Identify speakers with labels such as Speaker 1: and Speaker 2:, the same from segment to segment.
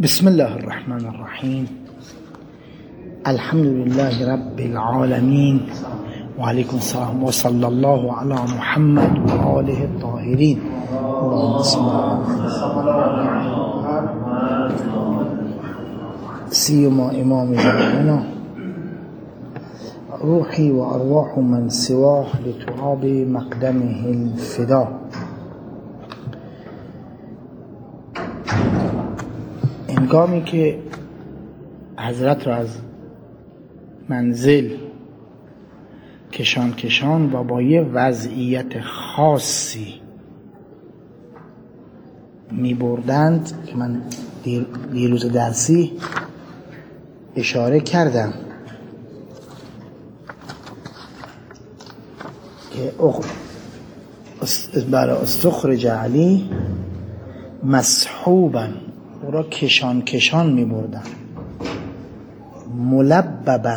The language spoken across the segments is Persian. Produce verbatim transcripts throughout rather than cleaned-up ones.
Speaker 1: بسم الله الرحمن الرحیم. الحمد لله رب العالمین و علیکم السلام و صلی الله علی محمد و آله الطاهرین. اللهم سیما امام زماننا روحی و ارواح من سواه لتراب مقدمه الفدا. هنگامی که حضرت را از منزل کشان کشان و با یه وضعیت خاصی می بردند که من دیروز درسی اشاره کردم که برای استخرج علی مسحوبا، او را کشان کشان می بردن، ملببا.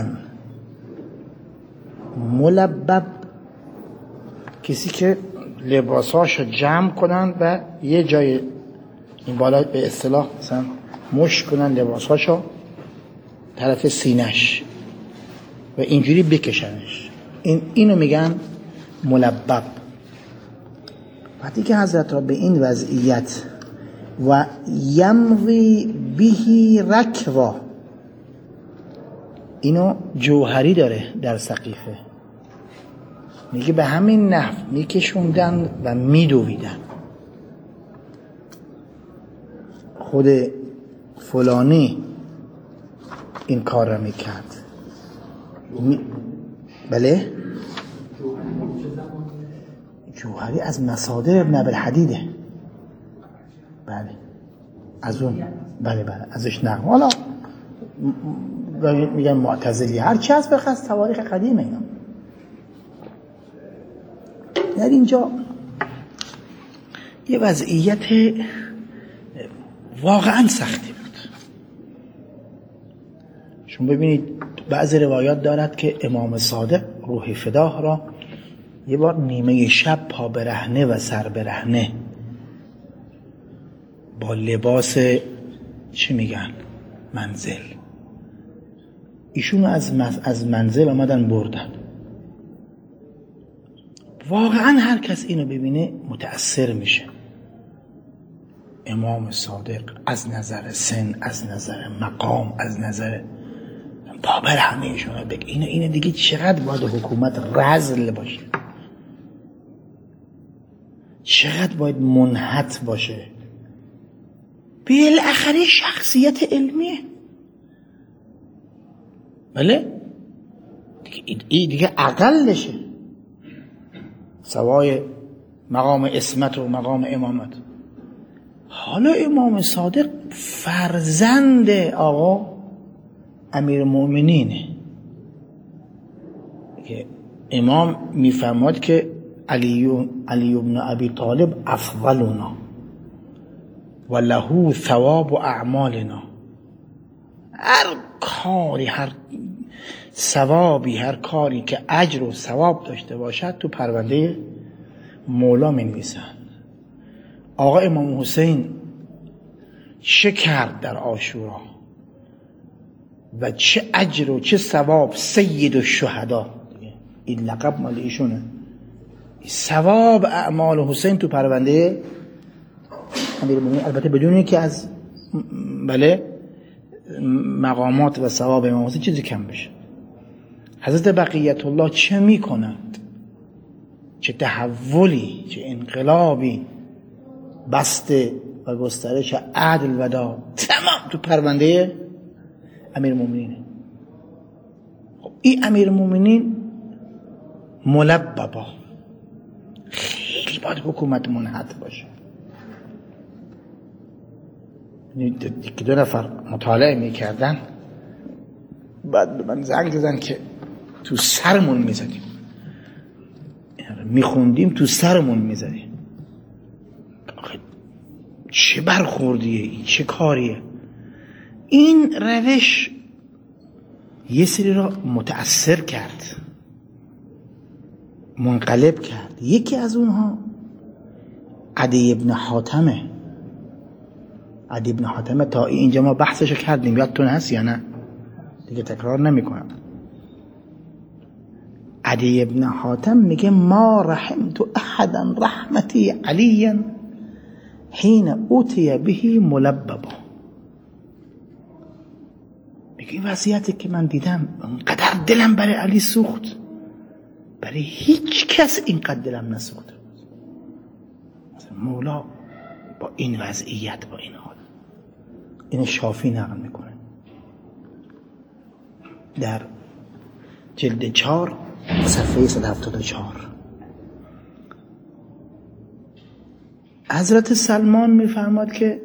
Speaker 1: ملبب کسی که لباساشو جمع کنن و یه جای این بالا به اصطلاح مثلا مشت کنن لباساشو طرف سینش و اینجوری بکشنش، این اینو میگن ملبب. وقتی که حضرت را به این وضعیت و یمضی بهی رکوا، اینو جوهری داره در سقیفه، میگه به همین نحو میکشوندن و میدویدن. خود فلانی این کار را میکرد. می... بله جوهری از مصادر ابن ابوالحدیده. بله از اون، بله بله ازش نه. حالا میگن معتزلی، هر چی از بخواست تواریخ قدیمه اینا. در اینجا یه وضعیت واقعا سختی بود. شما ببینید بعضی روایات دارد که امام صادق روح فداه را یه بار نیمه شب پا برهنه و سر برهنه با لباس چی میگن منزل، ایشون از از منزل آمدن بردن. واقعا هر کس اینو ببینه متأثر میشه. امام صادق از نظر سن، از نظر مقام، از نظر بابر همه ایشون بگه اینه اینه دیگه چقدر باید حکومت رذل باشه، چقدر باید منحط باشه. بالاخره شخصیت علمیه. بله دیگه این دیگه اقلشه، سوای مقام اسمت و مقام امامت. حالا امام صادق فرزند آقا امیر المؤمنینه که امام میفرماد که علی علی ابن ابی طالب افضلنا و له ثواب و اعمالنا. هر کاری، هر ثوابی، هر کاری که اجر و ثواب داشته باشد تو پرونده مولا می‌نویسن. آقا امام حسین چه کرد در عاشورا و چه اجر و چه ثواب، سید الشهدا، این لقب مال ایشونه. ثواب اعمال حسین تو پرونده امیرالمومنین، البته بدون اینکه از بله مقامات و ثواب امام حسین چیزی کم بشه. حضرت بقیت الله چه میکنند، چه تحولی، چه انقلابی، بسته و گسترش عدل و داد تمام تو پرونده امیرالمومنینه. خب این امیرالمومنین ملببا، خیلی باید حکومت منحط باشه. که دو نفر مطالعه میکردن، بعد من زنگ زدن که تو سرمون میزدیم، میخوندیم تو سرمون میزدیم. چه برخوردیه این، چه کاریه این؟ روش یه سری را متأثر کرد، منقلب کرد. یکی از اونها عدی ابن حاتمه عدی بن حاتم طایی. اینجا ما بحثشو کردیم، یادتون هست یا نه؟ دیگه تکرار نمی کنم. عدی بن حاتم میگه ما رحمت احدا رحمتی علیا حین اوتی به ملببا. میگه این وضعیتی که من دیدم انقدر دلم برای علی سوخت، برای هیچ کس اینقدر دلم نسوخته بود. مولا با این وضعیت، با این حال، این شافی نقل میکنه در جلد چهار صفحه صد و هفتاد و چهار. حضرت سلمان میفرماد که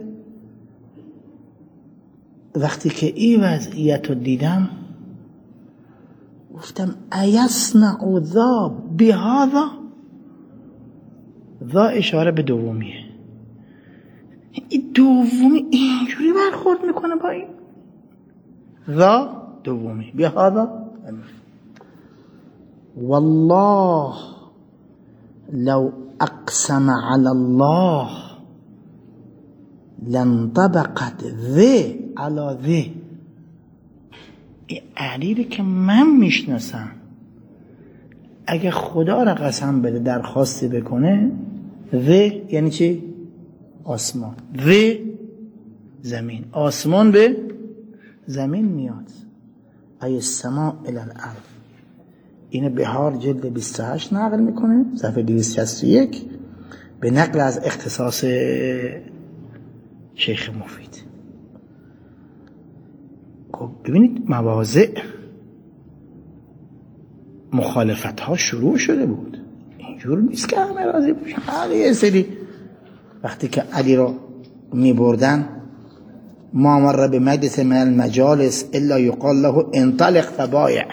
Speaker 1: وقتی که این وضعیت رو دیدم گفتم ایصنع ذا بهذا. ذا اشاره به دومیه. این دومی اینجوری برخورد میکنه با این. ذا دومی، بهذا. والله لو اقسم على الله لانطبقت ذی علی ذی. این علی که من میشناسم اگه خدا را قسم بده درخواستی بکنه، ذی یعنی چی؟ آسمان. ذی زمین. آسمان به زمین میاد. ای السماء الی الارض. اینه بهار جلد بیست و هشت نقل میکنه، صفحه دویست و شصت و یک، به نقل از اختصاص شیخ مفید. خب ببینید مواضع مخالفت ها شروع شده بود. اینجور نیست که همه راضی باشن. حالا یه سری وقتی که علی رو می بردن، ما مر به مجلس من المجالس الا یقال له انطلق فبایع.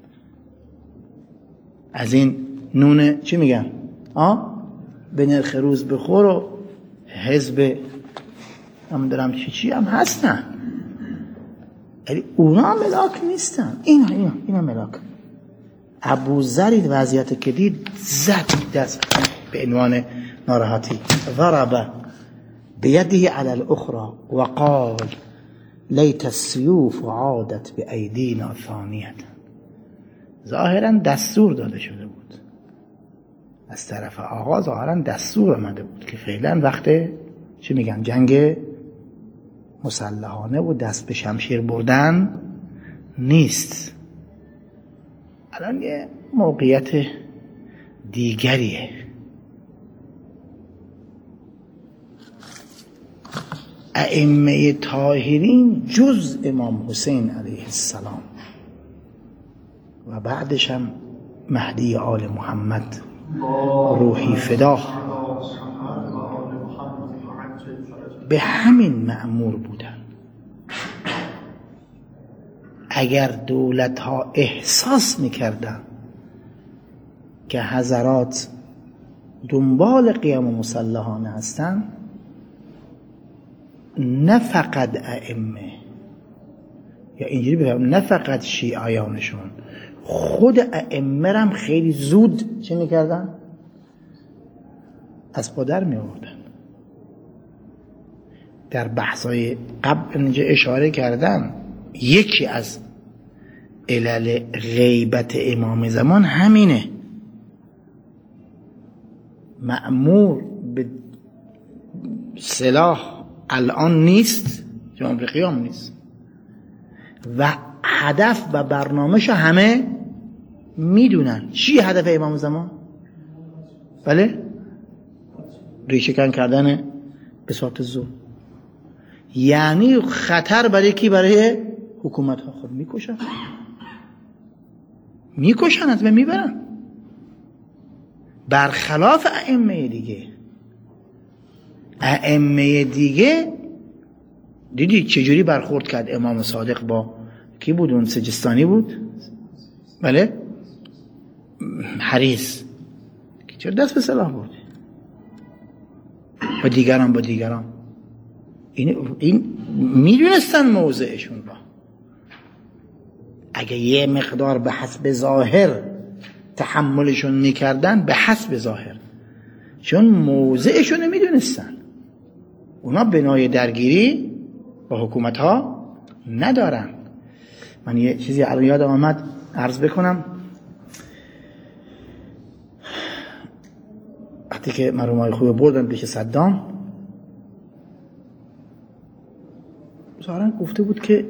Speaker 1: از این نون چی میگن؟ آه؟ به نرخ روز بخور و حزب هم دارم چی چی هم هستن. یعنی اونا ملاک نیستن. اینا اینا اینا ملاک. ابو ذر وضعیت که دید زد دست به عنوان ناراحتی، ضرب بیده علی الاخرى وقال لیت السیوف عادت بایدینا ثانیه. ظاهرا دستور داده شده بود از طرف آقا، ظاهرا دستور آمده بود که فعلا وقت چی میگن جنگ مسلحانه و دست به شمشیر بردن نیست. الان یه موقعیت دیگریه. ائمه طاهرین جز امام حسین علیه السلام و بعدش هم مهدی آل محمد روحی فدا به همین مأمور بودن. اگر دولت ها احساس میکردن که حضرات دنبال قیام مسلحانه هستن، نه فقط ائمه یا اینجوری بفهم، نه فقط شیعیانشون، خود ائمه هم خیلی زود چه میکردن؟ از پادر میآوردن. در بحثای قبل اینجا اشاره کردن یکی از علل غیبت امام زمان همینه. مأمور به سلاح الان نیست، جامعه قیام نیست و هدف و برنامه‌شو همه میدونن. چی هدف امام زمان؟ بله؟ ریشه کن کردن بساط الظلم. یعنی خطر برای کی؟ برای حکومت ها. خود میکشن میکشن از بین میبرن، برخلاف ائمه دیگه. ائمه دیگه دیدی چجوری برخورد کرد امام صادق با کی بود؟ اون سجستانی بود، بله، حریص، چرا دست به سلاح بود؟ با دیگران با دیگران این این میدونستن موضعشون را. اگه یه مقدار به حسب ظاهر تحملشون میکردن، به حسب ظاهر، چون موضعشون میدونستن. اونا بنای درگیری با حکومت ها ندارن. من یه چیزی الان یادم آمد عرض بکنم. وقتی که مرحومای خوب بردن پیش صدام، ظاهرا گفته بود که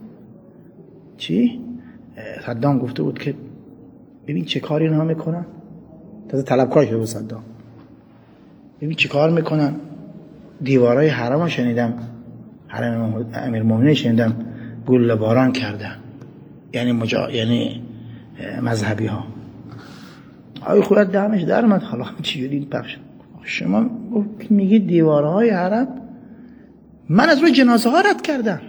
Speaker 1: چی؟ صدام گفته بود که ببین چه کاری اینا میکنن. تازه طلبکار شده بود صدام. ببین چه کار میکنن. دیوارای حرم ها شنیدم، حرم امیرالمومنین شنیدم گل باران کردن، یعنی مجا... یعنی مذهبی ها. آقای خودت دهنش در اومد. حالا چجوری این پخش شما میگید دیوارهای حرم؟ من از روی جنازه ها رد کردم.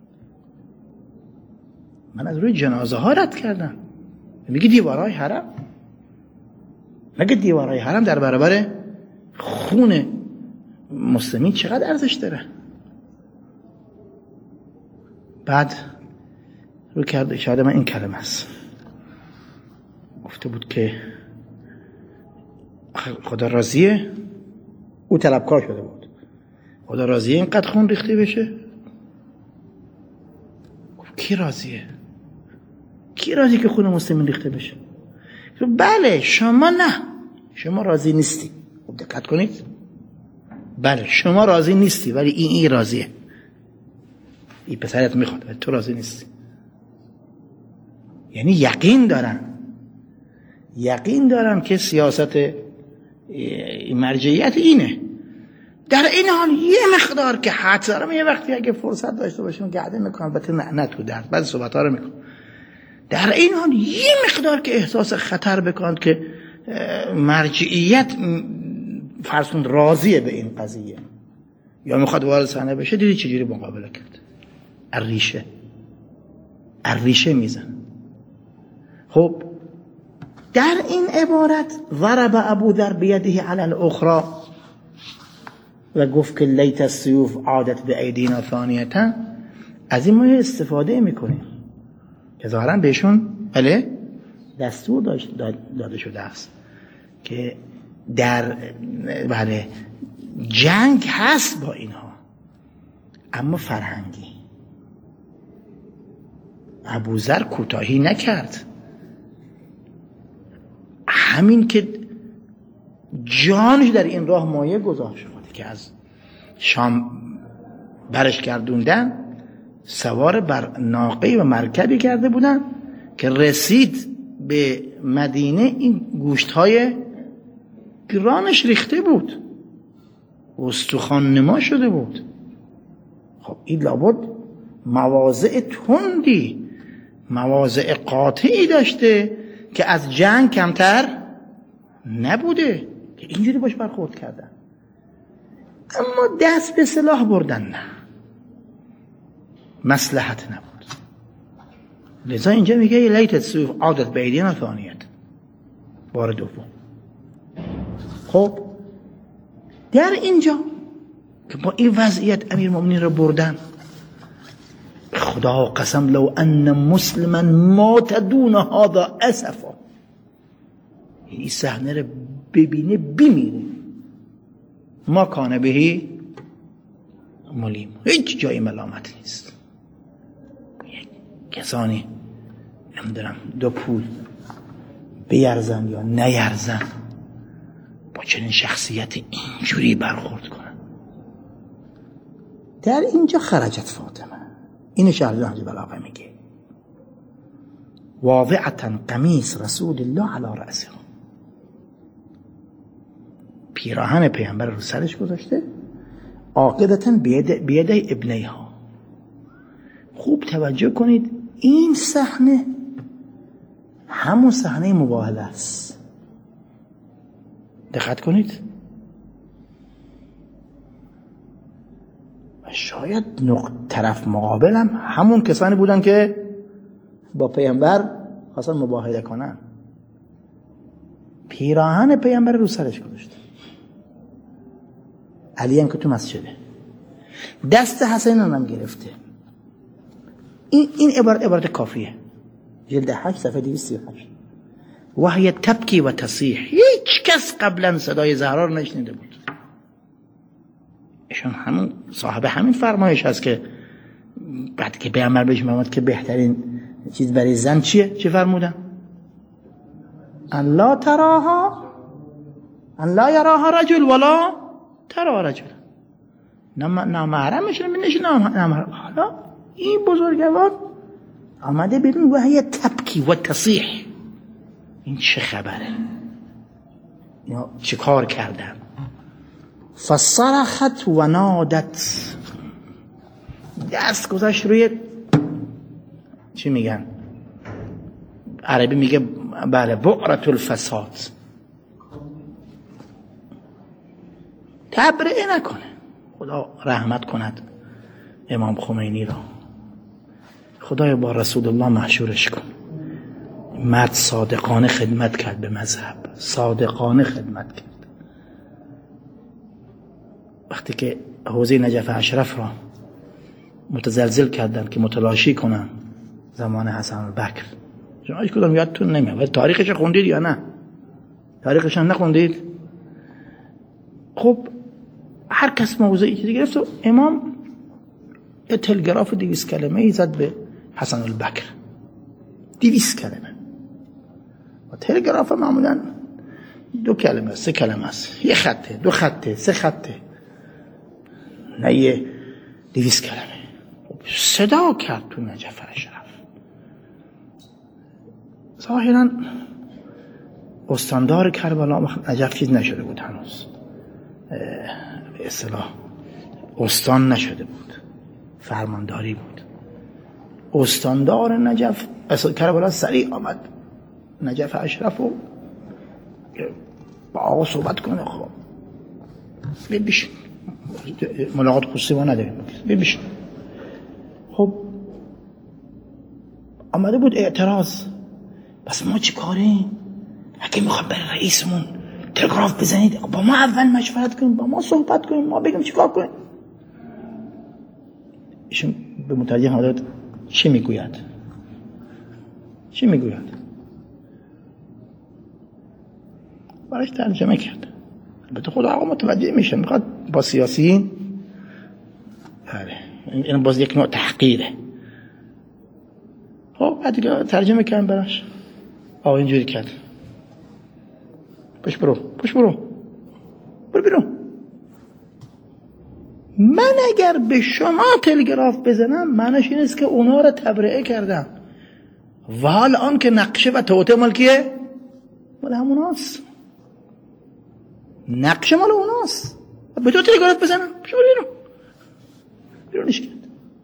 Speaker 1: من از روی جنازه ها رد کردم. میگی دیوارهای حرم؟ مگه دیوارهای حرم در برابر خون مسلمین چقدر ارزش داره؟ بعد رو کرد اشاره من این کلمه است. گفته بود که خدا راضیه. او طلبکار شده بود. خدا راضیه اینقدر خون ریخته بشه؟ گفت کی راضیه؟ کی راضیه که خون مسلمین ریخته بشه؟ بله شما نه، شما راضی نیستی. خب دقت کنید. بله شما راضی نیستی ولی این این راضیه. این پسرت میخواد ولی تو راضی نیستی. یعنی یقین دارن یقین دارن که سیاست مرجعیت اینه. در این حال یه مقدار که حد دارم، یه وقتی اگه فرصت داشته باشیم گرده میکنم، البته نه نه تو درد بعضی صحبت ها رو میکنم. در این حال یه مقدار که احساس خطر بکنن که مرجعیت فرسون راضیه به این قضیه یا میخواد وارد صحنه بشه، دیدی چجوری مقابله کرد؟ الریشه الریشه میزن. خب در این عبارت ضرب ابو ذر بیده علی الاخرى و گفت که لیت السیوف عادت به ایدینا ثانیتا، از این ما استفاده میکنیم که ظاهرا بهشون بله دستور داده شده است که در بله جنگ هست با اینها، اما فرهنگی. ابوذر کوتاهی نکرد. همین که جانش در این راه مایه گذاشت که از شام برش گردوندن، سوار بر ناقه و مرکبی کرده بودن که رسید به مدینه، این گوشت‌های گرانش ریخته بود، استخوان نما شده بود. خب این لابد مواضع تندی، مواضع قاطعی داشته که از جنگ کمتر نبوده که اینجوری باش برخورد کردن. اما دست به سلاح بردن نه، مصلحت نبود. لذا اینجا میگه لیت السیوف عادت به ایدینا ثانیت، بار دوم. خب در اینجا که با این وضعیت امیرالمومنین رو بردن، خدا قسم لو ان مسلما مات دون هذا اسفا، این صحنه رو ببینه بمیره. ما کانه بهی ملیم، هیچ جای ملامت نیست. کسانی نمیدونم دو پول بیرزن یا نیرزن با چنین شخصیت اینجوری برخورد کنن. در اینجا خرجت فاطمه، این شهر نهج بلاغه میگه واضعتا قمیص رسول الله علی رأسه، پیراهن پیامبر رو سرش گذاشته، عاقدتا بیده ابنیها. خوب توجه کنید، این صحنه همون صحنه مباهله است. دقت کنید. و شاید نقط طرف مقابل هم همون کسانی بودن که با پیامبر خواستن مباهله کنن. پیراهن پیامبر رو سرش گذاشته. علی هم که تو مسجده، دست حسین هم گرفته. این این عبارت عبارت کافیه. جلد هشت صفحه دویست و سی و هشت. وهی تبکی و تصیح، هیچ کس قبلا صدای زهرا رو نشنیده بود. ایشون همون صاحب همین فرمایش هست که بعد که پیامبر بهش میگفت که بهترین چیز برای زن چیه؟ چه فرمودن؟ ان لا تراها ان لا یراها رجل ولا ترا رجل، نه محرمش نمی‌بینیش نه محرم. حالا این بزرگوار آمده بیرون و هی تبکی و تصیح، این چه خبره؟ اینا چه کار کردن؟ فصرخت و نادت، دست گذاشت روی چی میگن عربی میگه بله بعرة الفساد، تبرئه نکنه. خدا رحمت کند امام خمینی را، خدای با رسول الله محشورش کن. مرد صادقانه خدمت کرد به مذهب، صادقانه خدمت کرد. وقتی که حوزه نجف اشرف را متزلزل کردن که متلاشی کنن زمان حسن البکر، شما هیچ کدوم یادتون نمیاد ولی تاریخش خوندید یا نه؟ تاریخش نخوندید؟ خب هر کس موضوعی چیزی گرفت و امام یه تلگراف دویست کلمه ای زد به حسن البکر، دویست کلمه. و تلگراف معمولا دو کلمه سه کلمه است، یه خطه دو خطه سه خطه، نه یه دویست کلمه. صدا کرد تو نجف اشرف. ظاهرا استاندار کربلا نجف چیز نشده بود هنوز، به اصطلاح استان نشده بود، فرمانداری بود. استاندار نجف کربلا سریع آمد نجف اشرف و با آقا صحبت کنه. خب ببیشن ملاقات خصوصی ما نداریم، ببیشن. خب آمده بود اعتراض، بس ما چی کاریم؟ اگه میخواد بر رئیسمون تلگراف بزنید با ما اول مشورت کنیم، با ما صحبت کنیم، ما بگیم چی کار کنیم. ایشون به مترجم حضرت چی میگوید؟ چی میگوید؟ براش ترجمه کرد. البته خدا آقا متوجه میشه، میخواد با سیاسیین، بله این باز یک نوع تحقیره. خب بعد دیگه ترجمه کردم براش. آقا اینجوری کرد، پش برو پش برو برو بیرون. من اگر به شما تلگراف بزنم معنیش این است که اونا رو تبرئه کردم و حال آن که نقشه و توته مال کیه؟ مال هموناست. نقشه مال اوناست. به تو تلگراف بزنم شو بیرون بیرونش کرد.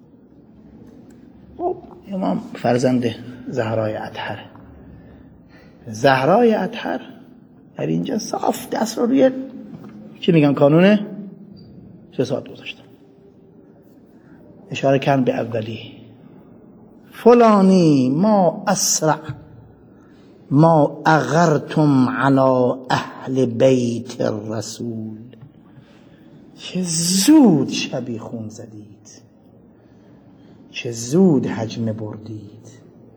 Speaker 1: خب امام فرزند زهرای اطهر، زهرای اطهر در اینجا صاف دست رو روی چی میگن کانونه فساد گذاشتن. اشاره کردن به اولی، فلانی ما اسرع ما اغرتم علی اهل بیت الرسول، چه زود شبیخون زدید، چه زود حجم بردید.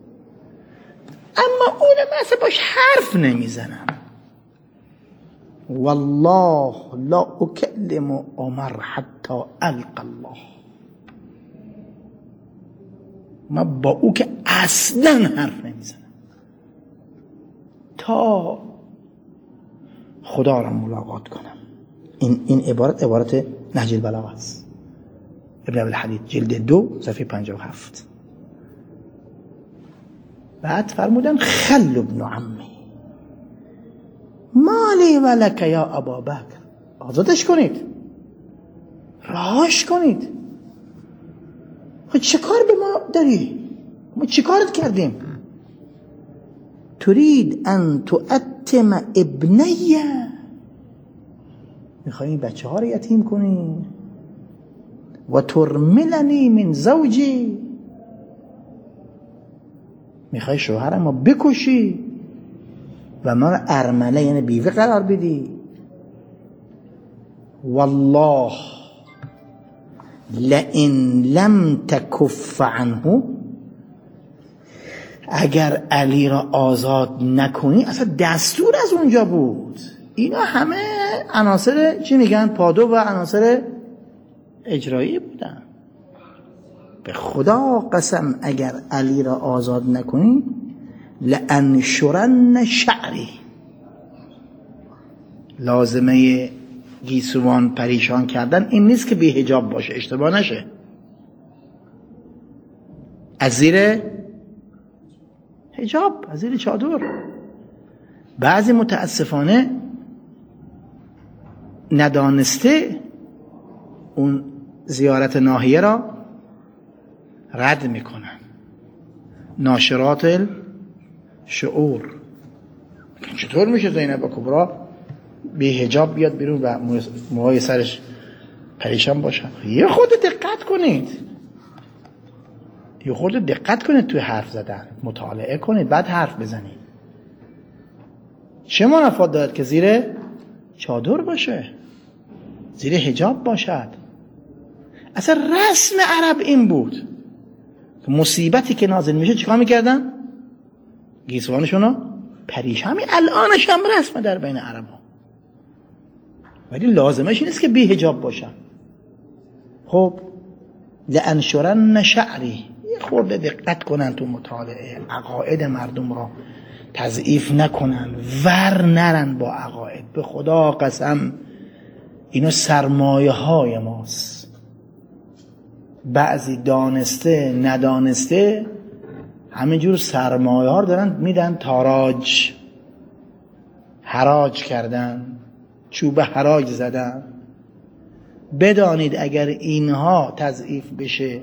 Speaker 1: اما اون مثلا باش حرف نمیزنم. والله لا اکلم عمر حتی القى الله، من با او که اصلا حرف نمیزنم تا خدا را ملاقات کنم. این این عبارت عبارت نهج البلاغه است، ابن ابی الحدید جلد دو صفحه پنجاه و هفت. بعد فرمودن خل ابن عمی مالی ولک یا ابا بکر، آزادش کنید، راهش کنید. خود چه کار به ما داری؟ ما چه کارت کردیم؟ ترید ان تؤتم ابنیه، میخوایی بچه ها رو یتیم کنی. و ترملنی من زوجی، میخوای شوهرم رو بکشی و من ارمله یعنی بیوه قرار بدی. والله لئن لم تکف عنه، اگر علی را آزاد نکنی. اصلا دستور از اونجا بود. اینا همه عناصر چی میگن؟ پادو و عناصر اجرایی بودن. به خدا قسم اگر علی را آزاد نکنی لانشرن شعری. لازمه گیسوان پریشان کردن این نیست که بی حجاب باشه، اشتباه نشه، از زیر حجاب، از زیر چادر. بعضی متاسفانه ندانسته اون زیارت ناحیه را رد میکنن. ناشرات شعور. چطور میشه زینب کبرا بی حجاب بیاد بیرون و موهای سرش پریشان باشن؟ یه خود دقت کنید، یه خود دقت کنید توی حرف زدن، مطالعه کنید بعد حرف بزنید. چه منافات دارد که زیر چادر باشه، زیر حجاب باشد؟ اصلا رسم عرب این بود که مصیبتی که نازل میشه چیکار میکردن؟ گیسوانشونو پریشان. همین الانش هم رسمه در بین عرب ها، ولی لازمش نیست که بی حجاب باشن. خب لانشرن شعری. یه خورده دقت کنن تو مطالعه، عقاید مردم را تضعیف نکنن، ور نرن با عقاید. به خدا قسم اینا سرمایه های ماست. بعضی دانسته ندانسته همینجور سرمایه ها دارن میدن تاراج، حراج کردن، چوب حراج زدن. بدانید اگر اینها تضعیف بشه،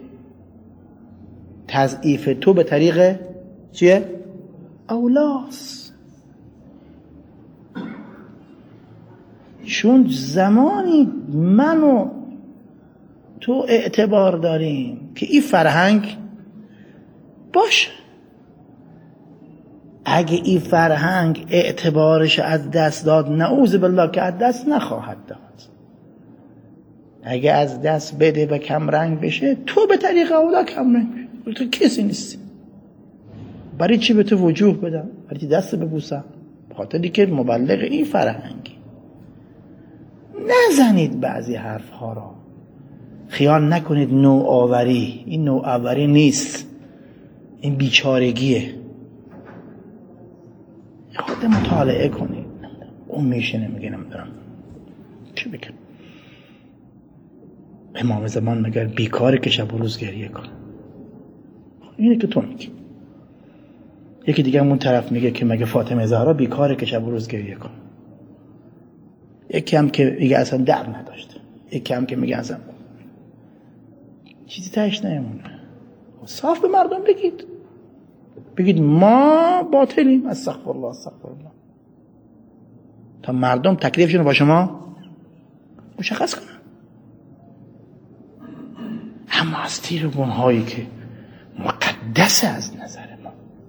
Speaker 1: تضعیف تو به طریق چیه؟ اولاس. چون زمانی من و تو اعتبار داریم که این فرهنگ باشه. اگه این فرهنگ اعتبارش از دست داد، نعوذ بالله که از دست نخواهد داد، اگه از دست بده و کم رنگ بشه، تو به طریق اولا کم رنگ بشه. تو کسی نیستی. برای چی به تو وجوه بدم؟ برای چی دست ببوسم؟ بخاطری که مبلغ این فرهنگی. نزنید بعضی حرف ها را. خیال نکنید نوآوری. این نوآوری نیست، این بیچارگیه. خود مطالعه کنید. اون میشه نمیگه نمیدونم چی بگم. امام زمان مگر بیکاره که شب و روز گریه کن؟ اینه که تو میگی. یکی دیگه همون طرف میگه که مگه فاطمه زهرا بیکاره که شب و روز گریه کن؟ یکی هم که میگه اصلا در نداشته، یکی هم که میگه اصلا چیزی تهش نمیمونه. صاف به مردم بگید، بگید ما باطلیم، استغفر الله استغفر الله، تا مردم تکلیفشون رو با شما مشخص کنن. اما از تیرگون‌هایی که مقدس از نظر ما،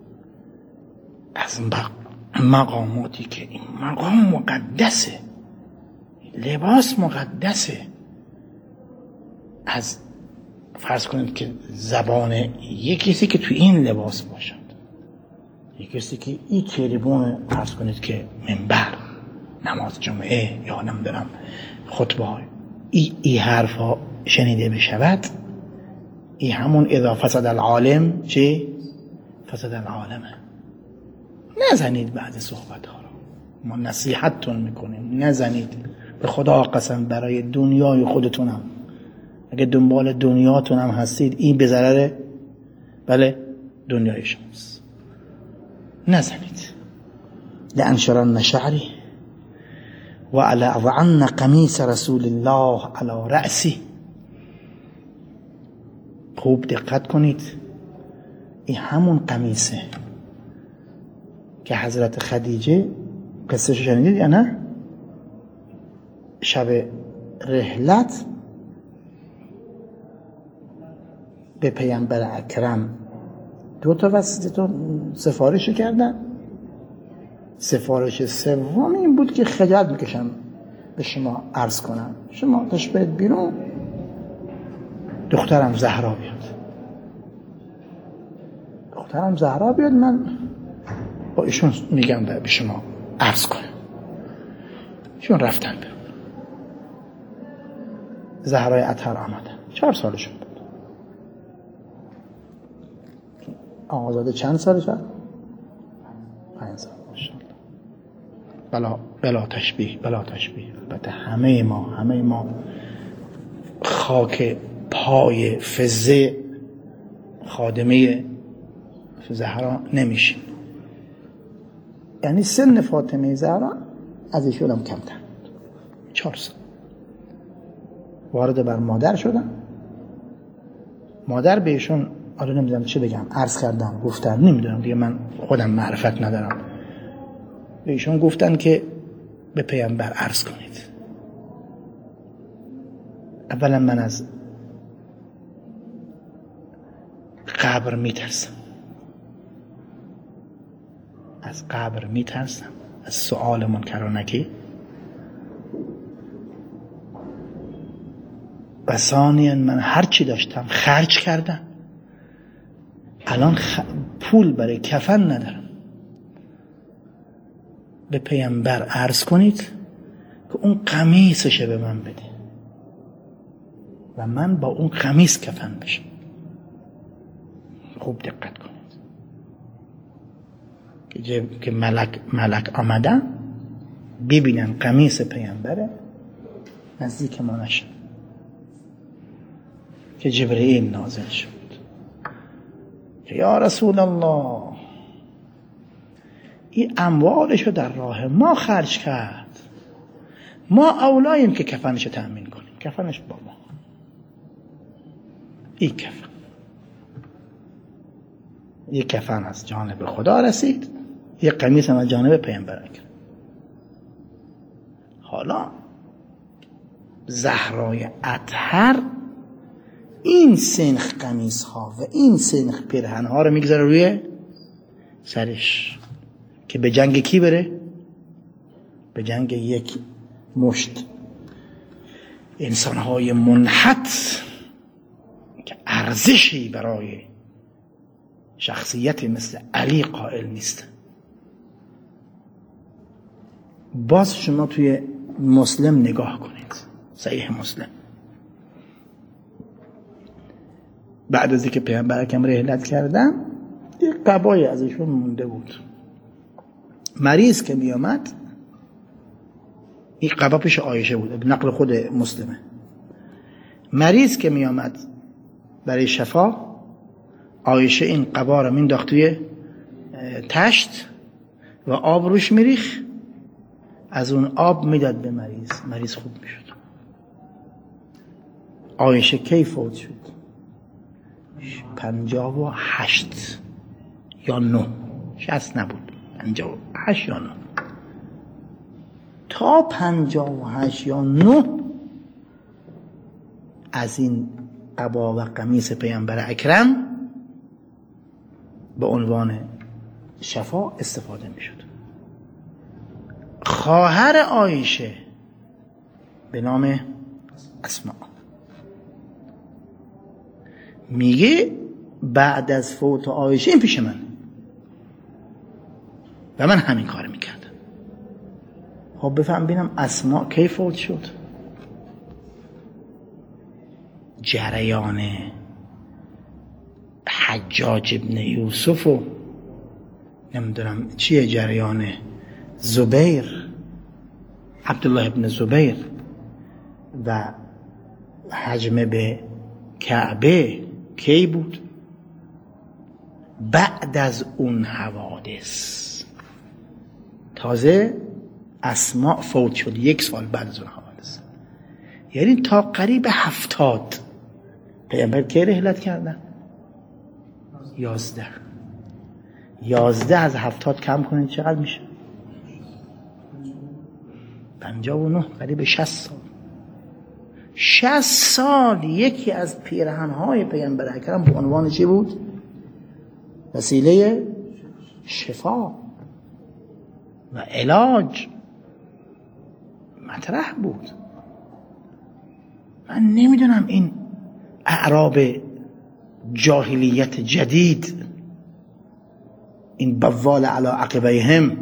Speaker 1: از مقاماتی که این مقام مقدسه، لباس مقدسه، از فرض کنید که زبان یک کسی که تو این لباس باشد، یک کسی که این تریبون فرض کنید که منبر نماز جمعه یا نمیدونم خطبه های ای, ای حرف ها شنیده بشود، ای همون اذا فسد العالم چه؟ فسد العالمه. نزنید بعد صحبت ها رو، ما نصیحتتون میکنیم نزنید. به خدا قسم برای دنیای خودتونم، اگه دنبال دنیاتون هم هستید، این به ضرر بله دنیای شماست. نزنید. لانشرن شعری و علعن قمیص رسول الله علی رأسی. خوب دقت کنید، این همون قمیصه که حضرت خدیجه قصهش شنیدید یا نه؟ شب رحلت به پیامبر اکرم دو تا وسیله سفارش کردن. سفارش سوم این بود که خجالت میکشم به شما عرض کنم، شما تاش برید بیرون، دخترم زهرا بیاد، دخترم زهرا بیاد، من با ایشون میگم به شما عرض کنم. چون رفتن بیرون. زهرای اطهر آمدن. چهار سالشون بود. آقازاده چند سالش بود؟ پنج سال. ماشاءالله. بلا بلا تشبیه بلا تشبیه. البته همه ما همه ما خاک پای فزه خادمه زهرا نمیشیم. یعنی سن فاطمه زهرا از ایشون هم کمتر بود. چهار سال. وارد بر مادر شدن. مادر بهشون آره نمیدونم چه بگم عرض کردن گفتن نمیدونم دیگه من خودم معرفت ندارم. بهشون گفتن که به پیامبر عرض کنید. اولا من از قبر میترسم. از قبر میترسم. از سؤال منکر و نکیر. و ثانیاً من هر چی داشتم خرج کردم. الان خ... پول برای کفن ندارم. به پیامبر عرض کنید که اون قمیصشه به من بده و من با اون قمیص کفن بشم. خوب دقت کنید که, جب... که ملک ملک آمدن ببینن قمیص پیامبره نزدیک ما نشن. که جبرئیل نازل شد که یا رسول الله این اموالشو در راه ما خرج کرد، ما اولاییم که کفنشو تأمین کنیم. کفنش با ما. این کفن یک کفن از جانب خدا رسید، یک قمیص هم از جانب پیامبر اکرم. حالا زهرای اطهر این سنخ قمیص ها و این سنخ پیرهن ها رو میگذاره روی سرش که به جنگ کی بره؟ به جنگ یک مشت انسان های منحط که ارزشی برای شخصیتی مثل علی قائل نیست. باز شما توی مسلم نگاه کنید، صحیح مسلم، بعد از اینکه پیامبر اکرم رحلت کردن یک قبایی ازشون مونده بود. مریض که می آمد این قبا پیش عایشه بود، نقل خود مسلمه. مریض که می آمد برای شفا، عایشه این قبا رو مینداخت توی تشت و آب روش میریخ، از اون آب میداد به مریض، مریض خوب میشد. عایشه کی فوت شد؟ پنجاه و هشت یا نه، شصت نبود، پنجاه و هشت یا نه. تا پنجاه و هشت یا نه از این قبا و قمیص پیامبر اکرم به عنوان شفا استفاده می شد. خواهر عایشه به نام اسماء میگه بعد از فوت عایشه این پیش من و من همین کار میکردم. خب بفهم بینم اسماء کی فوت شد؟ جریان حجاج ابن یوسف و نمیدونم چیه، جریان زبیر، عبدالله ابن زبیر و هجمه به کعبه کی بود؟ بعد از اون حوادث. تازه اسماء فوت شد یک سال بعد از اون حوادث. یعنی تا قریب هفتاد. پیامبر کی رحلت کردن؟ یازده. یازده از هفتاد کم کنید چقدر میشه؟ پنجاه و نه، قریب شصت سال. شصت سال یکی از پیرهن‌های پیامبر اکرم به عنوان چی بود؟ وسیله شفا و علاج مطرح بود. من نمیدونم این اعراب جاهلیت جدید، این بوال علی عقبیهم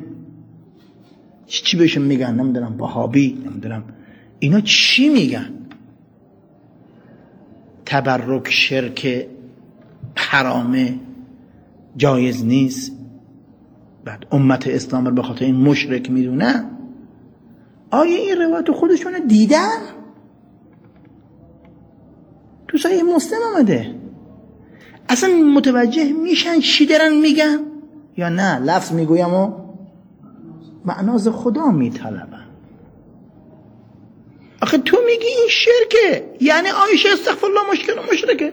Speaker 1: چی بهشون میگن؟ نمیدونم وهابی، نمیدونم اینا چی میگن. تبرک شرک حرامه جایز نیست، بعد امت اسلام رو به خاطر این مشرک میدونن، آیا این روایت خودشون دیدن؟ تو صحیح مسلم آمده. اصلا متوجه میشن چی دارن میگن یا نه لفظ میگویم و معناز خدا میطلبن؟ آخه تو میگی این شرکه، یعنی عایشه استغفرالله مشکل و مشرکه.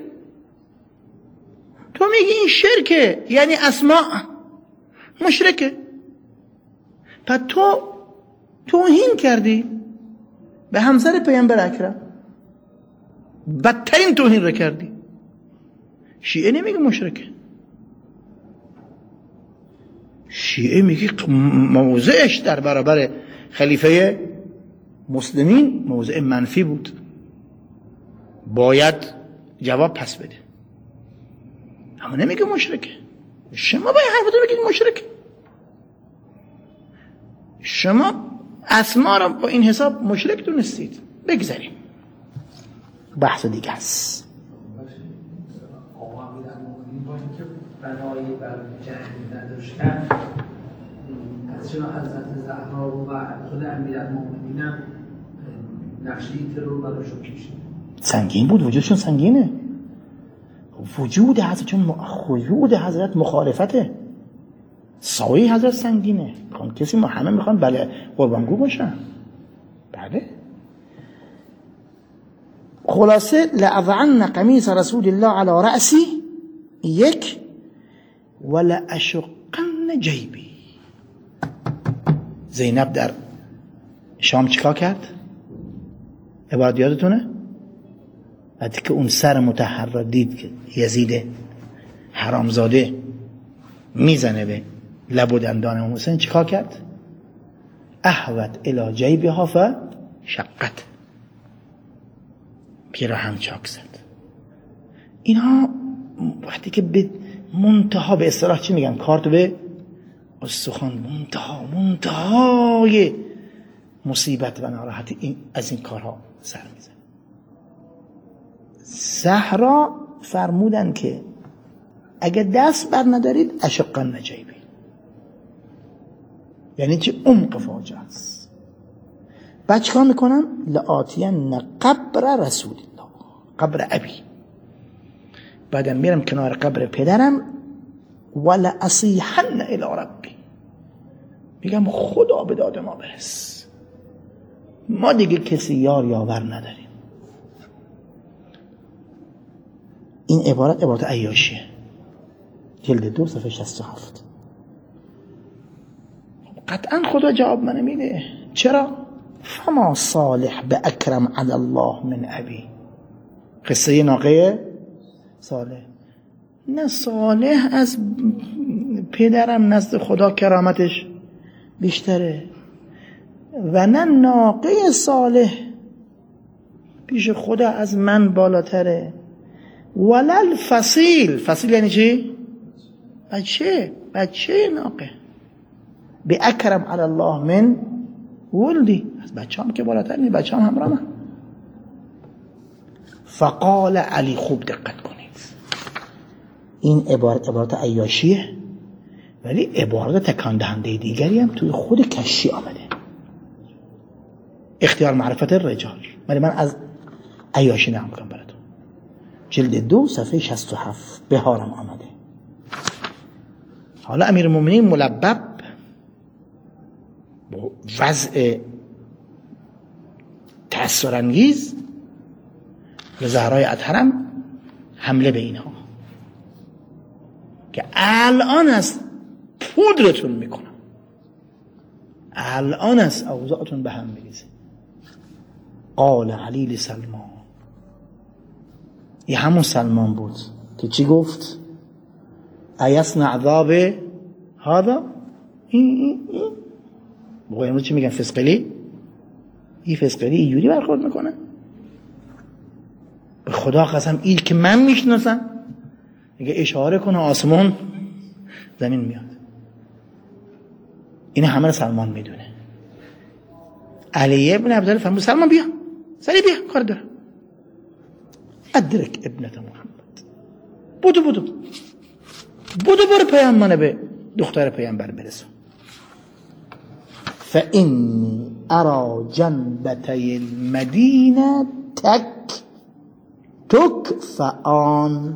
Speaker 1: تو میگی این شرکه، یعنی اسماء مشرکه. پس تو توهین کردی به همسر پیامبر اکرم، بدترین توهین رو کردی. شیعه نمیگه مشرکه، شیعه میگه موضعش در برابر خلیفه مسلمین موضع منفی بود، باید جواب پس بده. اما نمیگه مشرکه. شما باید حرفتو بگید مشرکه. شما اسما را با این حساب مشرک دونستید. بگذاریم بحث دیگه است.
Speaker 2: بنایی بر جنگ نداشتن، از چرا حضرت زهرا و خود امیرالمومنین هم نقشه ترور براشون کشید؟
Speaker 1: سنگین بود، وجودشون سنگینه. وجود حضرت چون وجود حضرت مخالفته، سایه حضرت سنگینه. میخوان کسی ما همه میخوان بله قربانگو باشن. بله خلاصه لأضعن قمیص رسول الله علی رأسی یک ولا اشقن جیبی. زینب در شام چیکار کرد؟ عبارت یادتونه؟ وقتی که اون سر مطهر را دید که یزید حرامزاده میزنه به لب و دندان امام حسین، چیکار کرد؟ احوت الی جیبها فشقت، پیراهن چاک زد. اینها وقتی که به منتها، به اصطلاح چی میگن، کارت به استخوان، منتها منتهای مصیبت و ناراحتی این از این کارها سر میزن. زهرا فرمودن که اگه دست بر ندارید اشقن جیبی، یعنی چه عمق فاجعه است. بعد چیکار میکنن؟ لآتین قبر رسول الله، قبر ابی، بعدم میرم کنار قبر پدرم ولا اصیحن الی ربی، میگم خدا به داد ما برس، ما دیگه کسی یار یاور نداریم. این عبارت عبارت عیاشیه، جلد دو صفحه شصت و هفت. قطعا خدا جواب من میده. چرا؟ فما صالح به اکرم علی الله من ابی. قصه ناقه صالح، نه صالح از پدرم نزد خدا کرامتش بیشتره، و نه ناقه صالح پیش خدا از من بالاتره. ولل فصیل، فصیل یعنی چی؟ بچه، بچه ناقه. به اکرم علی الله من ولدی، از بچه هم که بالاتر نیست، بچه هم همراه من. فقال علی، خوب دقت کنید، این عبارت عبارت عیاشیه، ولی عبارت تکان دهنده دیگری هم توی خود کشی آمده، اختیار معرفت الرجال، ولی من از عیاشی نام میکنم براتون. جلد دو صفحه شصت و هفت بهارم آمده. حالا امیرالمومنین ملبب با وضع تأثیرانگیز به زهرای اطهرم حمله به اینها که الان است پودرتون میکنم، الان است اوضاعتون به هم میریزه. قال علی لسلمان، یه همون سلمان بود که چی گفت؟ ایصنع ذاب هذا، این این این بقیه امروز چی میگن؟ فسقلی. این فسقلی اینجوری برخورد میکنه؟ به خدا قسم این که من میشناسم میگه اشاره کنه آسمان زمین میاد. این همه رو سلمان میدونه. علی ابن ابی طالب فرمود سلمان بیا، سری بیا، کار دارم. ادرک ابنت محمد، بودو بودو بودو برو پیامبر به دختر پیامبر برسون. فإني أرى جنبتي المدينة تك تکفآن.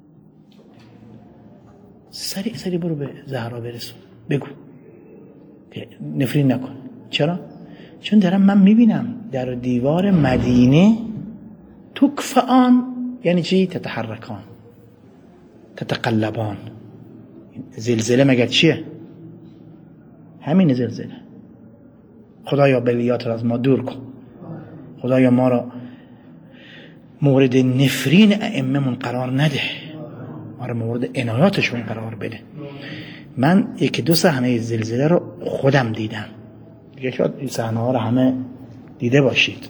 Speaker 1: سریع سریع برو به زهرا برسون، بگو نفرین نکن. چرا؟ چون دارم من میبینم در دیوار مدینه تکفآن یعنی چی؟ تتحرکان، تتقلبان. زلزله مگر چیه؟ همین زلزله. خدایا بلیات را از ما دور کن، خدایا ما را مورد نفرین ائمه‌مون قرار نده، ما را مورد عنایاتشون قرار بده. من یکی دو صحنه زلزله رو خودم دیدم، یکی این صحنه ها رو همه دیده باشید.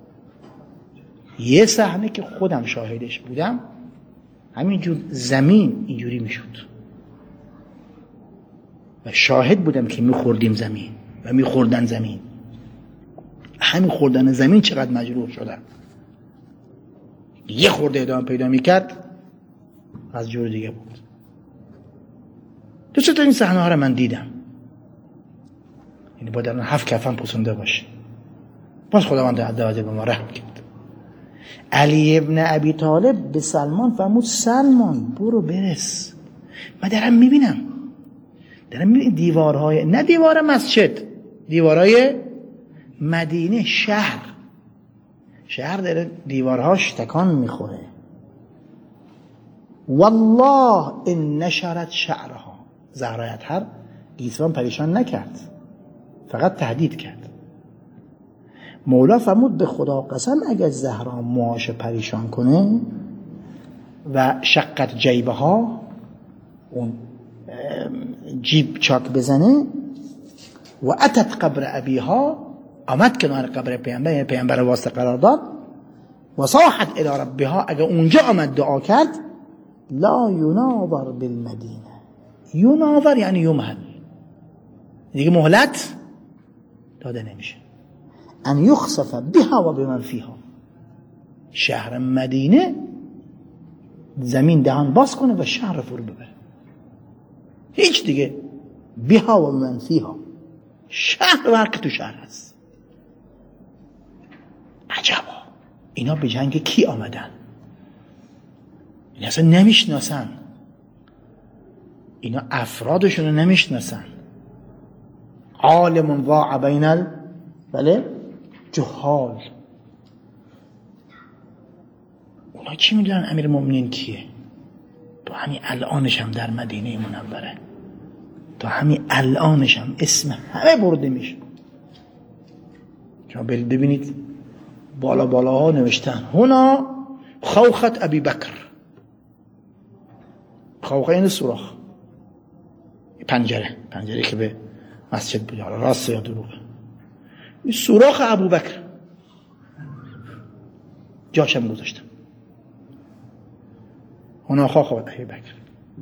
Speaker 1: یه صحنه که خودم شاهدش بودم، همینجور زمین اینجوری میشد و شاهد بودم که میخوردیم زمین و میخوردن زمین. همین خوردن زمین چقدر مجروح شدن. یه خورده ادامه پیدا میکرد از جور دیگه بود. دو سه تا این صحنه ها رو من دیدم. یعنی باید الان هفت کفن پوسونده باشه. باز خداوند عزوجل به ما رحم کرد. علی ابن ابی طالب به سلمان فرمود سلمان برو برس. من دارم میبینم دارم میبینم دیوارهای، نه دیوار مسجد، دیوارهای مدینه، شهر شهر داره دیوارهاش تکان میخوره. والله ان نشرت شعرها، زهرا اطهر گیسوان پریشان نکرد، فقط تهدید کرد. مولا فرمود به خدا قسم اگر زهرا موهاش پریشان کنه و شقت جیبه ها، اون جیب چاک بزنه، و اتت قبر ابیها، آمد کنار قبر پیامبر، یعنی پیامبر واسطه قرار داد، و صاحت الی ربها، اگر اونجا آمد دعا کرد، لا یناظر بالمدینه، یناظر یعنی یمهل، دیگه مهلت داده نمیشه، ان یخسف بها و بمن فیها، شهر مدینه زمین دهان باز کنه و شهر فرو ببره، هیچ دیگه. بها و بمن فیها، شهر و هر که تو شهر هست. عجبا، اینا به جنگ کی آمدن؟ اینا اصلا نمیشناسن، اینا افرادشون رو نمیشناسن. عالم واع بین ال بله جهال. اونا چی میدونن امیر المؤمنین کیه؟ تو همین الانش هم در مدینه منوره، تو همین الانش هم اسم همه برده میشه. شما برید ببینید بالا بالا ها نوشتن هنا خوخت ابی بکر. خوخه این سوراخ، پنجره پنجره که به مسجد بود، راست یا دروغه، این سوراخ ابو بکر جاشم گذاشتم. هنا خوخت ابی بکر.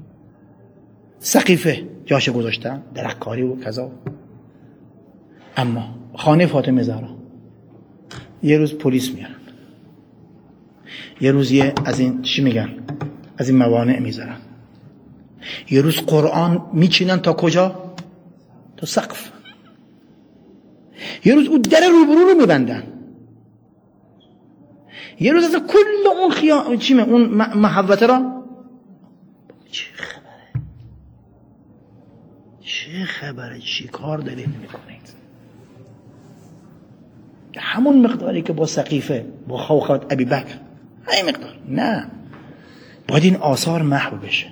Speaker 1: سقیفه جاش گذاشتم، درکاری و کذا. اما خانه فاطمه زهرا یه روز پلیس میارن، یه روز یه از این چی میگن، از این موانع میذارن، یه روز قرآن میچینن تا کجا؟ تا سقف. یه روز اون در روبرو رو میبندن، یه روز از کل اون خیام چی می اون محوطه را. چه خبره؟ چه خبره؟ چی کار دارید میکنید؟ همون مقداری که با سقیفه، با خوخات ابی بکر، همین مقدار. نه، باید این آثار محو بشه.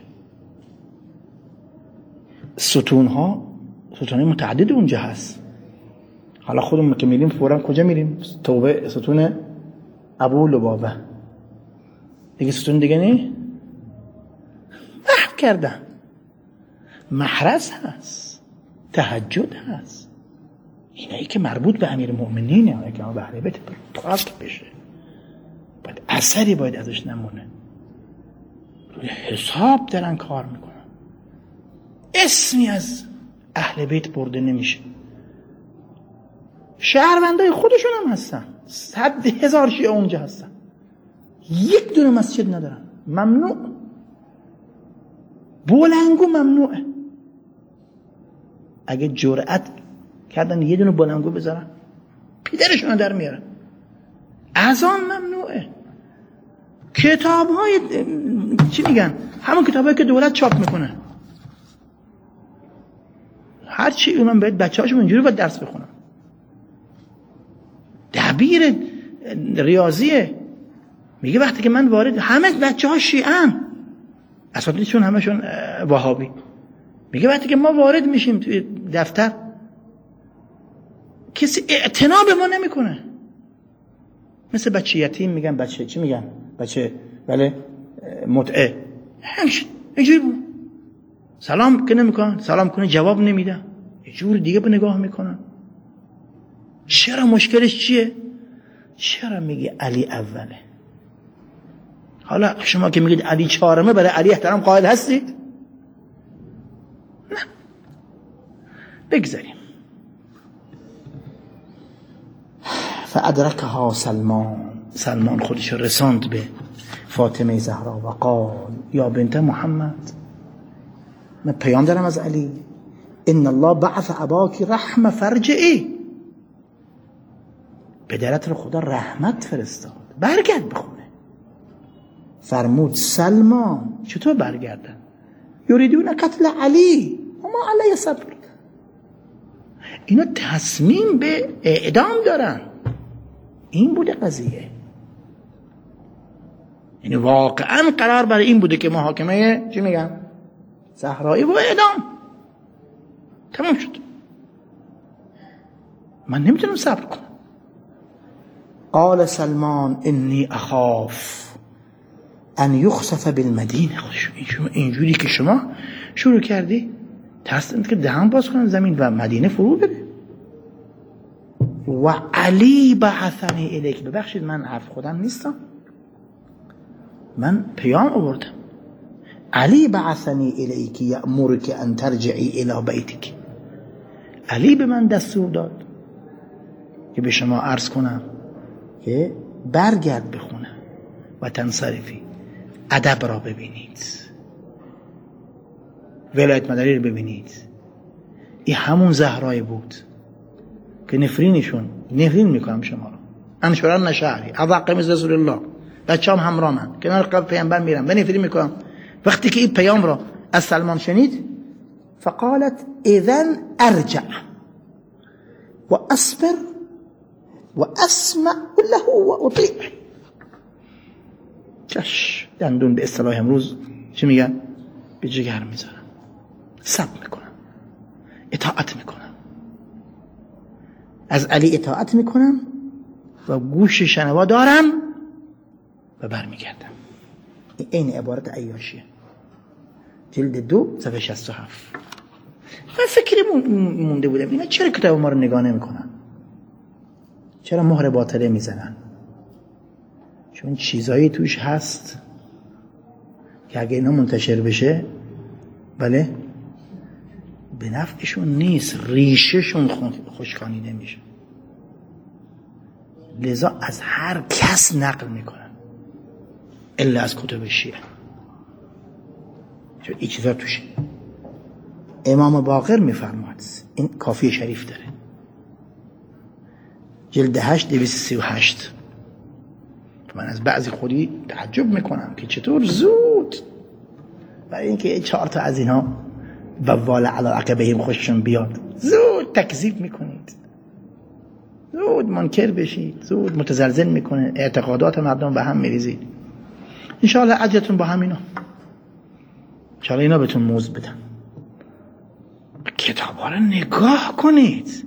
Speaker 1: ستون ها ستون متعدد اونجا هست. حالا خودمون که میریم فوراً کجا میریم؟ توبه، ستون ابو لبابه، دیگه ستون دیگه نی محو کردن. محرز هست، تهجد هست، اینایی که مربوط به امیر المؤمنینه، اونایی که به اهل بیت پاک بشه، باید اثری باید ازش نمونه. حساب دارن کار میکنن، اسمی از اهل بیت برده نمیشه. شهروندای خودشون هم هستن، صد هزار شیعه اونجا هستن، یک دونه مسجد ندارن، ممنوع، بلنگو ممنوعه. اگه جرأت کردن یه دونه بلنگو بذارن پیدرشون در میارن. اذان ممنوعه. کتاب های چی میگن، همون کتاب هایی که دولت چاپ میکنه، هر چی اونم باید بچه هاشون اینجوری باید درس بخونن. دبیر ریاضیه میگه وقتی که من وارد، همه بچه ها شیعن، اساتیدشون همشون وهابی، میگه وقتی که ما وارد میشیم توی دفتر کسی اعتنا به ما نمیکنه. مثل بچه یتیم میگن، بچه چی میگن، بچه بله متعه، اینجوری بود. سلام که نمیکنن، سلام کنه جواب نمیدن، یه جور دیگه به نگاه میکنن. چرا؟ مشکلش چیه؟ چرا میگه علی اوله؟ حالا شما که میگید علی چهارمه، برای علی احترام قائل هستید؟ نه. بگذاریم. فادرکها سلمان، سلمان خودش رساند به فاطمه زهرا و قال یا بنت محمد، من پیام دارم از علی، ان الله بعث اباکی رحمه فرجعی، پدرت رو خدا رحمت فرستاد، برگرد بخونه. فرمود سلمان چطور برگردن؟ یریدون قتل علی و ما علی صبر. اینا تصمیم به اعدام دارن. این بوده قضیه. یعنی واقعا قرار برای این بوده که محاکمه چی میگن؟ زهرایی و اعدام. تمام شد. من نمیتونم صبر کنم. قال سلمان انی اخاف ان یخسف بالمدینه. اینجوری که شما شروع کردی ترسید که دهان باز کنن زمین و مدینه فرو بره. و علی بعثنی الیک، ببخشید من حرف خودم نیستم، من پیام آوردم. علی بعثنی الیک یأمرک ان ترجعی الی بیتک، علی به من دستور داد که به شما عرض کنم که برگرد به خونه و تنصرفی، ادب را ببینید، ولایت مداری رو ببینید. این همون زهرای بود که نفرینشون نفرین میکنم شما رو، انشران نشهری اضاق مثل رسول الله، بچه هم همراه من کنار قبل پیامبر میرم و نفرین میکنم. وقتی که این پیام را از سلمان شنید فقالت اذن ارجع و اصبر و اسمع له و اطیع. چش، دندون به اصطلاح امروز چی میگن؟ به جگر میذارم، صبر میکنم، اطاعت میکنم، از علی اطاعت میکنم و گوش شنوا دارم و برمیگردم. این عبارت عیاشیه، جلد دو صفحه شصت و هفت. من فکری مونده بودم اینا چرا کتاب ما رو نگاه نمیکنن؟ چرا مهر باطله میزنن؟ چون چیزایی توش هست که اگه اینا منتشر بشه بله به نفعشون نیست، ریشهشون خوشخوانیده میشه. لذا از هر کس نقل میکنن الا از کتب شیعه، چون این چیزا توشه. امام باقر میفرماد، این کافی شریف داره، جلد هشت دویست سی و هشت. من از بعضی خودی تعجب میکنم که چطور زود برای اینکه چهار تا از اینها بوال علی عقبهم خوششون بیاد زود تکذیب میکنید، زود منکر بشید، زود متزلزل میکنه، اعتقادات مردم به هم میریزید. انشاءالله اجرتون با همینا، انشاءالله اینا بهتون موز بدن. کتابا رو نگاه کنید،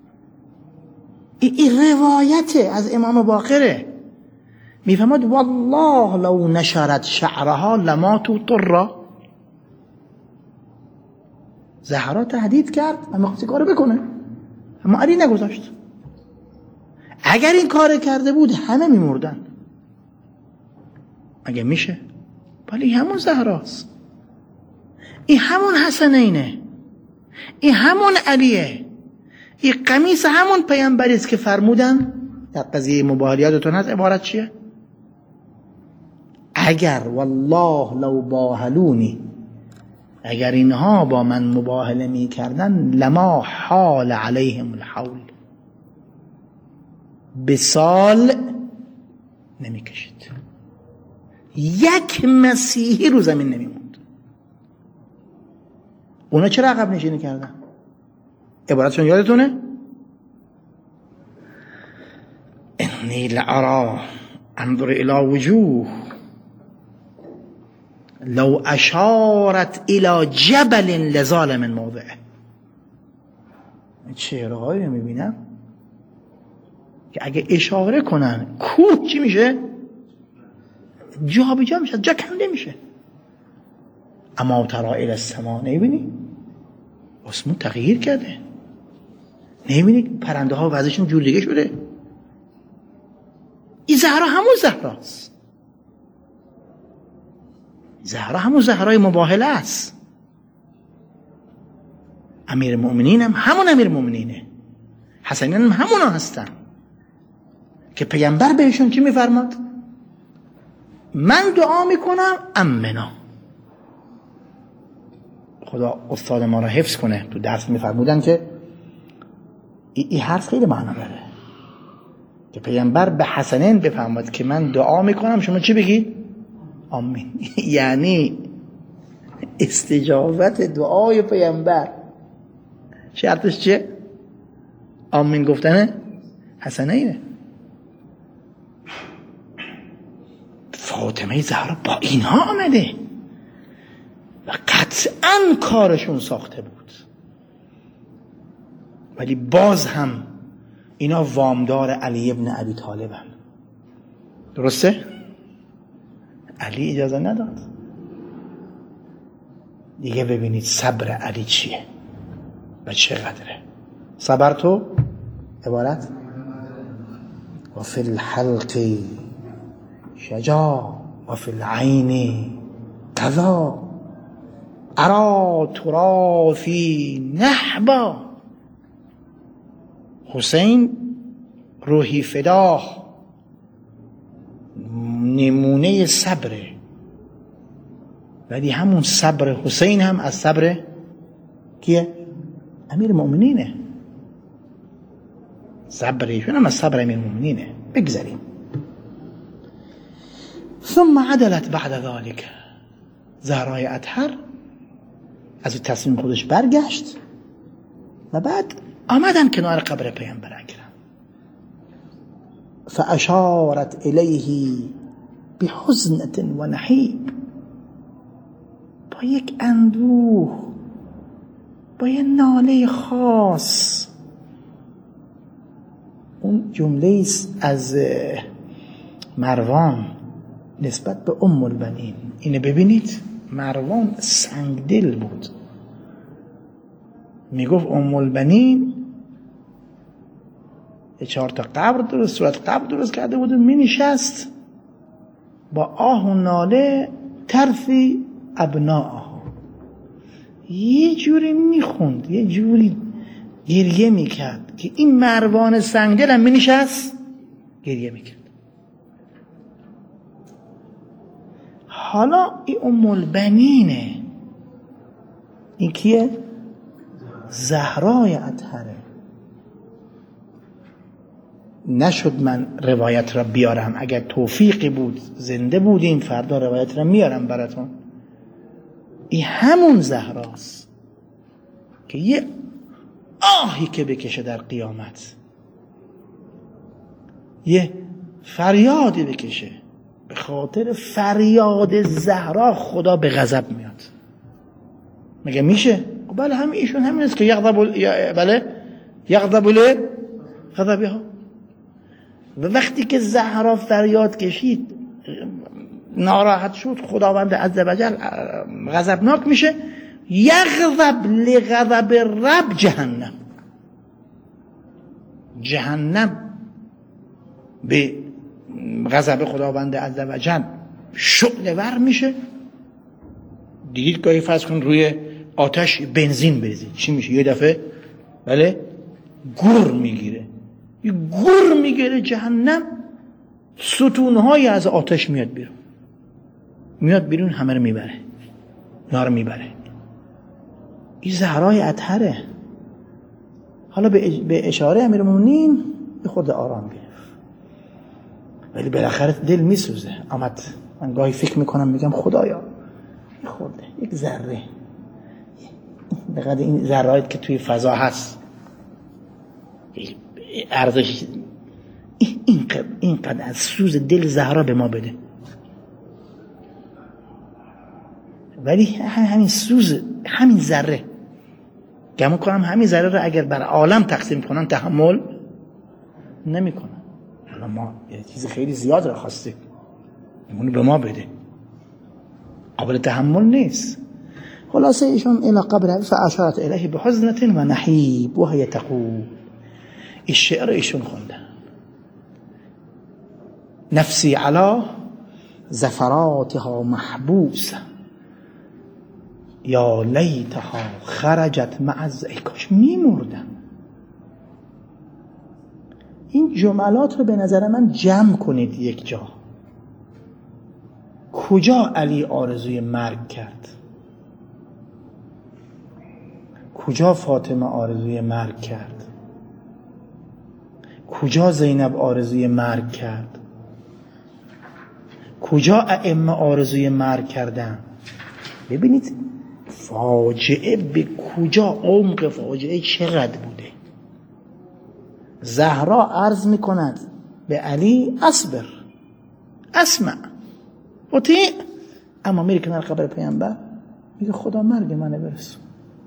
Speaker 1: این روایته از امام باقره. میفهمد والله لو نشرت شعرها لماتوا طرا. زهرا تهدید کرد اما خواست کارو بکنه، اما علی نگذاشت. اگر این کار کرده بود همه میمردن. اگه میشه ولی همون زهراست، این همون حسنینه، این همون علیه، این قمیص همون پیامبری است که فرمودن در قضیه مباهلیاتتون هست. عبارت چیه؟ اگر والله لو باهلونی، اگر اینها با من مباهله می کردن، لما حال علیهم الحول، به سال نمی کشید، یک مسیحی رو زمین نمی موند. اونا چرا عقب نشینی کردن؟ عبارتشون یادتونه؟ انی لارا انظر الی وجوه لو اشارت الی جبل لزال من موضعه. چهره هایی میبینم که اگه اشاره کنن کوه چی میشه؟ جا به جا میشه، جا کنده میشه. اما ترا الی السما، نمیبینی؟ آسمون تغییر کرده، نمیبینی پرنده ها وضعشون جور دیگه شده. این زهرا همون زهراست، زهرا همون زهرای مباهله است. امیر المؤمنین هم همون امیر المؤمنینه، حسنین هم همونا هستن که پیامبر بهشون چی میفرماد؟ من دعا میکنم امنا. خدا استاد ما را حفظ کنه، تو درس میفرمودن که این حرف خیلی معنا داره که پیامبر به حسنین بفرماد که من دعا میکنم شما چی بگید؟ آمین. یعنی استجابت دعای پیامبر شرطش چیه؟ آمین گفتنه حسنینه. فاطمه زهرا با اینها آمده و قطعا کارشون ساخته بود، ولی باز هم اینا وامدار علی ابن ابی طالبن. درسته؟ علی اجازه نداد. دیگه ببینید صبر علی چیه و چقدره. صبر تو عبارت و فی الحلق شجاع و فی العین قضا ارا ترا فی نحبا. حسین روحی فداه نمونه صبره، ولی همون صبر حسین هم از صبر کیه؟ امیر المؤمنینه. صبرشون هم از صبر امیر المؤمنینه. بگذاریم. ثم عدلت بعد ذلك، زهرای اطهر از تصمیم خودش برگشت و بعد آمدن کنار قبر پیامبر اکرم. فاشارت الیه بحزنة و نحیب، با یک اندوه، با یک ناله خاص. اون جمله است از مروان نسبت به ام البنین. اینو ببینید، مروان سنگدل بود، میگفت ام البنین چهار تا قبر درست صورت قبر درست کرده بود و می نشست با آه و ناله ترفی ابناءها، یه جوری میخوند، یه جوری گریه میکرد که این مروان سنگدل هم می نشست گریه میکرد. حالا این ام البنینه، این کیه؟ زهرای اطهره. نشد من روایت را بیارم، اگر توفیقی بود زنده بودیم فردا روایت را میارم براتون. این همون زهراست که یه آهی که بکشه در قیامت، یه فریادی بکشه، به خاطر فریاد زهرا خدا به غضب میاد. مگه میشه؟ بله همین ایشون همین است که یغضب، بله یغضب له غضبها. و وقتی که زهرا فریاد کشید ناراحت شد، خداوند عزوجل غضبناک میشه. یغضب لغضب رب جهنم، جهنم به غضب خداوند عزوجل شعله ور میشه. دیدید گاهی فرض کن روی آتش بنزین بریزید چی میشه؟ یه دفعه بله گور میگیره، یه گور میگیره جهنم، ستونهای از آتش میاد بیرون. میاد بیرون همه رو میبره، اینا رو میبره. این زهرای اطهره. حالا به اشاره امیرالمومنین یه خود آرام گرفت، ولی بالاخره دل میسوزه. آمد من گاهی فکر میکنم میگم خدایا یه خورده یک ذره بقدر این ذرات که توی فضا هست ارزش اینقدر اینقدر از سوز دل زهرا به ما بده. ولی همین سوز، همین ذره، گمون کنم همین ذره رو اگر بر عالم تقسیم کنن تحمل نمیکنن. حالا ما یه چیز خیلی زیاد رو خواستیم، اونو به ما بده، قابل تحمل نیست. خلاصه ایشون الى قبر فاشارت الیه بحزنه و نحیب و هی تقول. این شعر ایشون خوندن: نفسی علی زفراتها محبوسه یا لیتها خرجت مع از ای کاش میمردم. این جملات رو به نظر من جمع کنید یک جا. کجا علی آرزوی مرگ کرد؟ کجا فاطمه آرزوی مرگ کرد؟ کجا زینب آرزوی مرگ کرد؟ کجا ائمه آرزوی مرگ کردن؟ ببینید فاجعه به کجا، عمق فاجعه چقدر بوده. زهرا عرض می کند به علی اصبر اسمع اطیع، اما میره کنار قبر پیامبر میگه خدا مرگ منو برسون،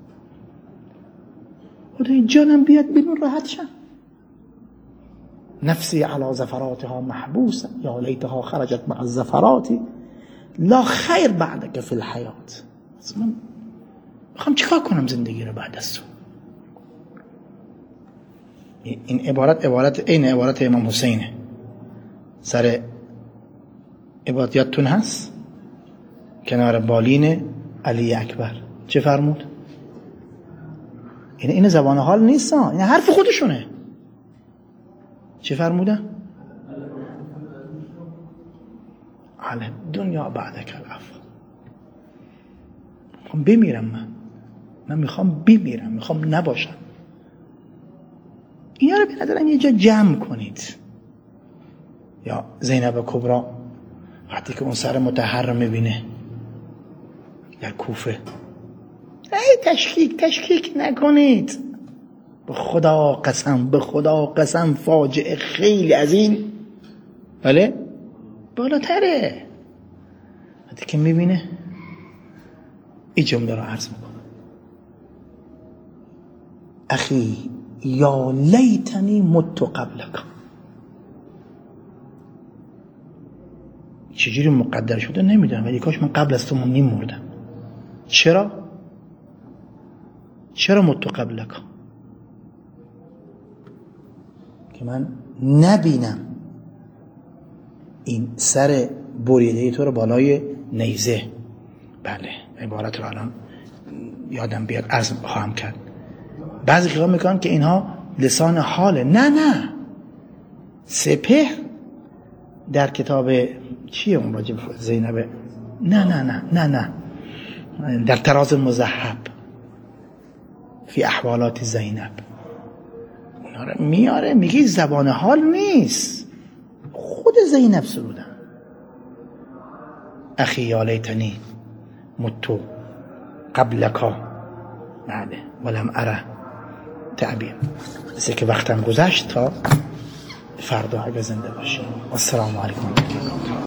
Speaker 1: خدای جانم بیاد بیرون راحت شم. نفسی علی زفراتها محبوسه یا لیتها خرجت مع الزفرات لا خیر بعدک فی الحیات. من میخوام چیکار کنم زندگی رو بعد از تو؟ این عبارت عبارت این عبارت امام حسینه. سر عبارت یادتون هست کنار بالین علی اکبر چه فرمود؟ این این زبان حال نیست، این حرف خودشونه. چه فرمودن؟ علی دنیا بعدک العفو. میخوام بمیرم، من من میخوام بمیرم، میخوام نباشم. اینا رو به نظرم یه جا جمع کنید. یا زینب کبرا وقتی که اون سر مطهر رو میبینه در کوفه، ای تشکیک تشکیک نکنید، به خدا قسم به خدا قسم فاجعه خیلی از این بله بالاتره. وقتی که میبینه این جمله رو عرض میکنه: اخی یا لیتنی مت قبلک. چجوری مقدر شده نمیدونم، ولی کاش من قبل از تو من میمردم. چرا؟ چرا مت قبلک؟ که من نبینم این سر بریده تو رو بالای نیزه. بله عبارت رو الان یادم بیاد عرض خواهم کرد. بعضی خیال میکنن که اینها لسان حاله. نه نه، سپهر در کتاب چیه اون راجب زینب، نه نه نه نه نه در تراز مذهب فی احوالات زینب اونا رو میاره، میگه زبان حال نیست، خود زینب سرودن: اخی یا لیتنی متو قبلکا بله ولم اره تعبیر. مثل که وقتم گذشت تا فردا اگه زنده باشیم. السلام علیکم.